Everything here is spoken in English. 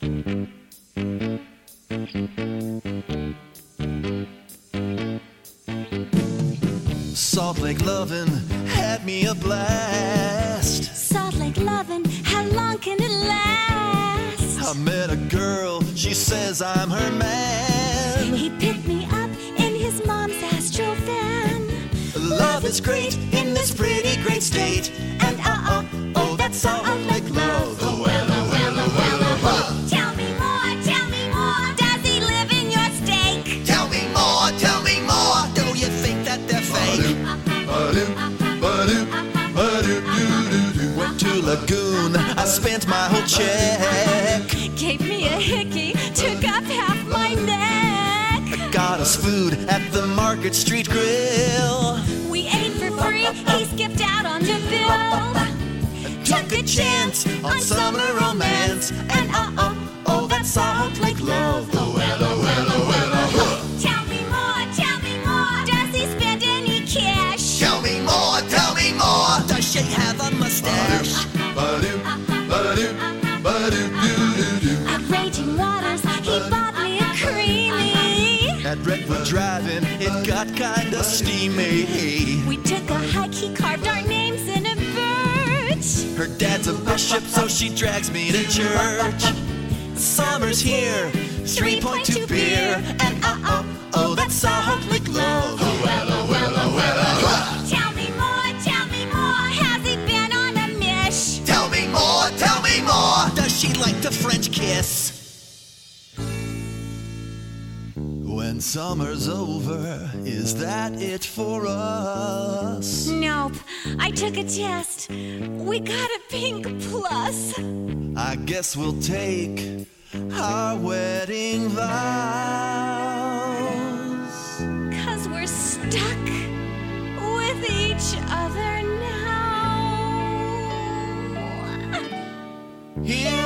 Salt Lake lovin' had me a blast. Salt Lake lovin', how long can it last? I met a girl, she says I'm her man. He picked me up in his mom's Astro van. Love is great in this pretty great state. And oh, that's Salt Lake love. Oh, well, oh, well, oh, well, oh. Tell me more, does he live in your steak? Tell me more, do you think that they're fake? Went to Lagoon, I spent my whole check. Gave me a hickey, took up half my neck. Got us food at the Market Street Grill. We ate for free, he skipped out on the bill. Took a chance on summer romance. And oh, that's Salt Lake love. Oh, well, oh, well, oh, well, oh. Tell me more, does he spend any cash? Tell me more, does she have a mustache? At Raging Waters, he bought me a creamy. At Redwood Drive-In, it got kinda steamy. We took a hike, he carved our names in a birch. Her dad's a bishop, so she drags me to church. Summer's here, 3.2 beer. And oh, that's Salt Lake love. Oh, well, oh, well, oh, well, oh. Tell me more, has he been on a mish? Tell me more, does she like the French kiss? When summer's over, is that it for us? Nope, I took a test. We got a pink plus. I guess we'll take our wedding vows. 'Cause we're stuck with each other now. Here